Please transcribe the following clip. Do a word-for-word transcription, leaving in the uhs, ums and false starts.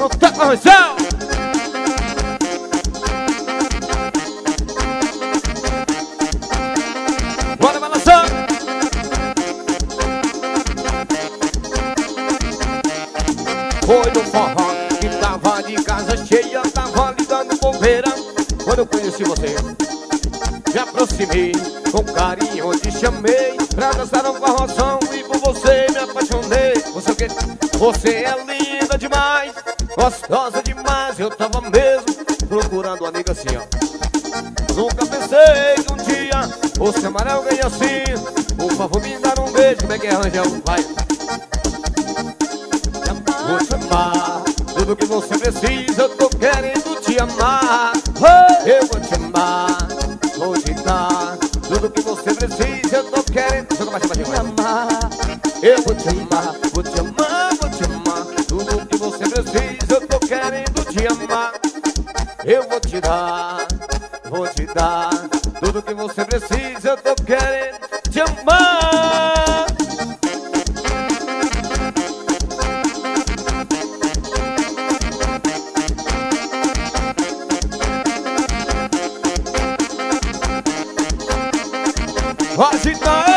Não tá correção. Bora balançar. Foi no forró que tava de casa cheia, tava ligando bobeira. Quando eu conheci você, me aproximei, com carinho te chamei pra dançar um forrozão e por você me apaixonei. Você o quê? Você é linda demais, gostosa demais. Eu tava mesmo procurando uma amiga assim, ó. Nunca pensei que um dia você amar alguém assim. Por favor, me dá um beijo. Como é que é, Rangel? Vai. Vou te amar, tudo que você precisa, eu tô querendo te amar. Eu vou te amar, vou te dar tudo que você precisa, eu tô querendo. Joga mais, mais, mais. Amar. Eu vou te amar, vou te amar, vou te amar. Tudo que você precisa, eu tô querendo te amar. Eu vou te dar, vou te dar tudo que você precisa, eu tô querendo te amar. Agita